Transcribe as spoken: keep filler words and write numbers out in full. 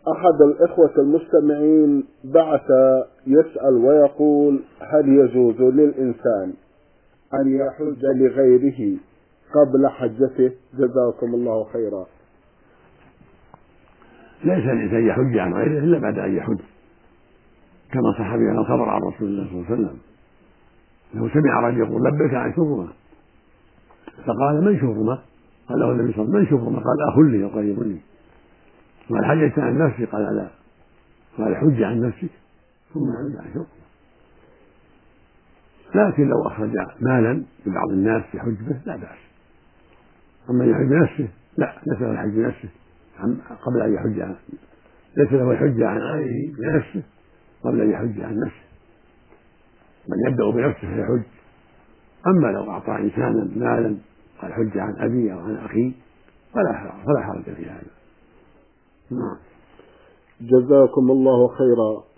أحد الإخوة المستمعين بعث يسأل ويقول: هل يجوز للإنسان أن يحج لغيره قبل حجته؟ جزاكم الله خيرا. ليس الإنسان يحج عن غيره إلا بعد أن يحج، كما صح بهذا الخبر عن رسول الله صلى الله عليه وسلم أنه سمع رجل يقول: لبيك عن شبرمة، فقال: من شبرمة؟ قال له النبي صلى الله عليه وسلم: من شبرمة؟ قال: أخ لي يقربني. قال: حججت عن نفسي؟ قال: لا. قال: حج عن نفسك ثم حج عن شبرمة. لكن لو أخرج مالا لبعض الناس يحج به لا بأس، أما يحج بنفسه لا، ليس له الحج بنفسه قبل أن يحج عن ليس له الحج عن غيره بنفسه قبل أن يحج عن نفسه، من يبدأ بنفسه فيحج. أما لو أعطى إنسانا مالا قال: حج عن أبي أو عن أخي فلا فلا حرج في هذا. جزاكم الله خيرا.